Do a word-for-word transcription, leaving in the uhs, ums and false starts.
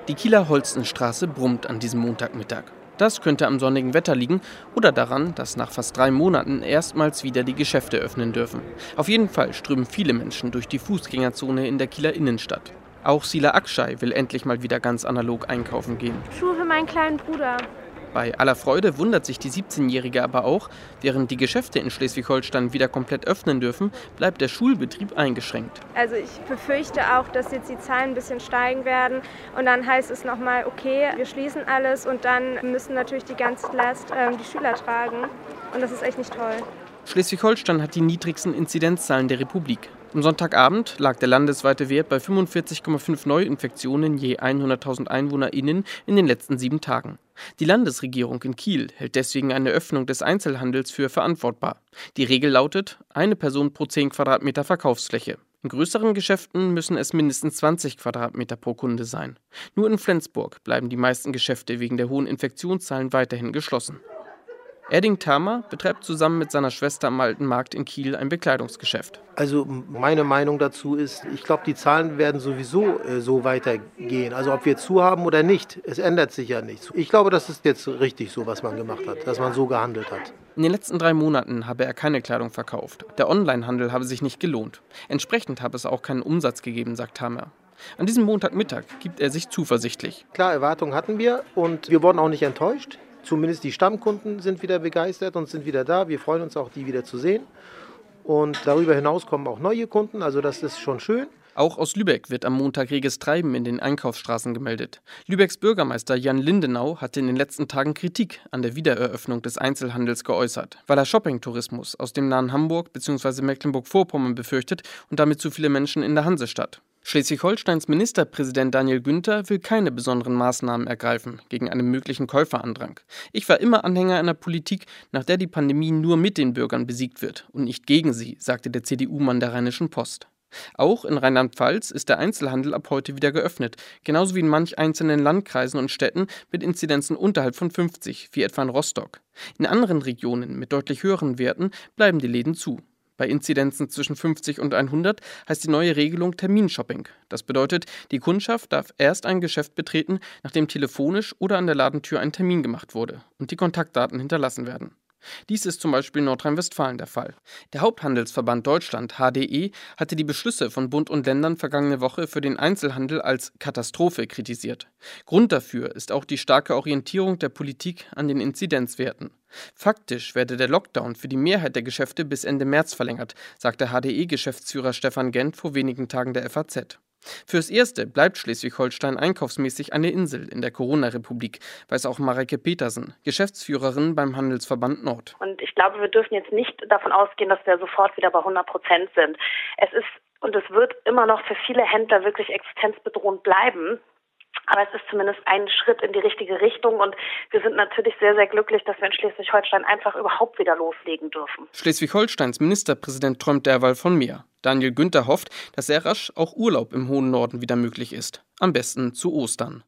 Die Kieler Holstenstraße brummt an diesem Montagmittag. Das könnte am sonnigen Wetter liegen oder daran, dass nach fast drei Monaten erstmals wieder die Geschäfte öffnen dürfen. Auf jeden Fall strömen viele Menschen durch die Fußgängerzone in der Kieler Innenstadt. Auch Sila Akschai will endlich mal wieder ganz analog einkaufen gehen. Schuhe für meinen kleinen Bruder. Bei aller Freude wundert sich die siebzehnjährige aber auch, während die Geschäfte in Schleswig-Holstein wieder komplett öffnen dürfen, bleibt der Schulbetrieb eingeschränkt. Also ich befürchte auch, dass jetzt die Zahlen ein bisschen steigen werden und dann heißt es nochmal, okay, wir schließen alles und dann müssen natürlich die ganze Last äh, die Schüler tragen und das ist echt nicht toll. Schleswig-Holstein hat die niedrigsten Inzidenzzahlen der Republik. Am Sonntagabend lag der landesweite Wert bei fünfundvierzig Komma fünf Neuinfektionen je hunderttausend EinwohnerInnen in den letzten sieben Tagen. Die Landesregierung in Kiel hält deswegen eine Öffnung des Einzelhandels für verantwortbar. Die Regel lautet, eine Person pro zehn Quadratmeter Verkaufsfläche. In größeren Geschäften müssen es mindestens zwanzig Quadratmeter pro Kunde sein. Nur in Flensburg bleiben die meisten Geschäfte wegen der hohen Infektionszahlen weiterhin geschlossen. Erding Thamer betreibt zusammen mit seiner Schwester am Alten Markt in Kiel ein Bekleidungsgeschäft. Also meine Meinung dazu ist, ich glaube, die Zahlen werden sowieso äh, so weitergehen. Also ob wir zu haben oder nicht, es ändert sich ja nichts. Ich glaube, das ist jetzt richtig so, was man gemacht hat, dass man so gehandelt hat. In den letzten drei Monaten habe er keine Kleidung verkauft. Der Onlinehandel habe sich nicht gelohnt. Entsprechend habe es auch keinen Umsatz gegeben, sagt Thamer. An diesem Montagmittag gibt er sich zuversichtlich. Klar, Erwartungen hatten wir und wir wurden auch nicht enttäuscht. Zumindest die Stammkunden sind wieder begeistert und sind wieder da. Wir freuen uns auch, die wieder zu sehen. Und darüber hinaus kommen auch neue Kunden, also das ist schon schön. Auch aus Lübeck wird am Montag reges Treiben in den Einkaufsstraßen gemeldet. Lübecks Bürgermeister Jan Lindenau hatte in den letzten Tagen Kritik an der Wiedereröffnung des Einzelhandels geäußert, weil er Shoppingtourismus aus dem nahen Hamburg bzw. Mecklenburg-Vorpommern befürchtet und damit zu viele Menschen in der Hansestadt. Schleswig-Holsteins Ministerpräsident Daniel Günther will keine besonderen Maßnahmen ergreifen gegen einen möglichen Käuferandrang. Ich war immer Anhänger einer Politik, nach der die Pandemie nur mit den Bürgern besiegt wird und nicht gegen sie, sagte der C D U-Mann der Rheinischen Post. Auch in Rheinland-Pfalz ist der Einzelhandel ab heute wieder geöffnet, genauso wie in manch einzelnen Landkreisen und Städten mit Inzidenzen unterhalb von fünfzig, wie etwa in Rostock. In anderen Regionen mit deutlich höheren Werten bleiben die Läden zu. Bei Inzidenzen zwischen fünfzig und hundert heißt die neue Regelung Terminshopping. Das bedeutet, die Kundschaft darf erst ein Geschäft betreten, nachdem telefonisch oder an der Ladentür ein Termin gemacht wurde und die Kontaktdaten hinterlassen werden. Dies ist zum Beispiel in Nordrhein-Westfalen der Fall. Der Haupthandelsverband Deutschland, H D E, hatte die Beschlüsse von Bund und Ländern vergangene Woche für den Einzelhandel als Katastrophe kritisiert. Grund dafür ist auch die starke Orientierung der Politik an den Inzidenzwerten. Faktisch werde der Lockdown für die Mehrheit der Geschäfte bis Ende März verlängert, sagte H D E-Geschäftsführer Stefan Gent vor wenigen Tagen der F A Z. Fürs Erste bleibt Schleswig-Holstein einkaufsmäßig eine Insel in der Corona-Republik, weiß auch Mareike Petersen, Geschäftsführerin beim Handelsverband Nord. Und ich glaube, wir dürfen jetzt nicht davon ausgehen, dass wir sofort wieder bei hundert Prozent sind. Es ist und es wird immer noch für viele Händler wirklich existenzbedrohend bleiben. Aber es ist zumindest ein Schritt in die richtige Richtung und wir sind natürlich sehr, sehr glücklich, dass wir in Schleswig-Holstein einfach überhaupt wieder loslegen dürfen. Schleswig-Holsteins Ministerpräsident träumt derweil von mehr. Daniel Günther hofft, dass sehr rasch auch Urlaub im hohen Norden wieder möglich ist. Am besten zu Ostern.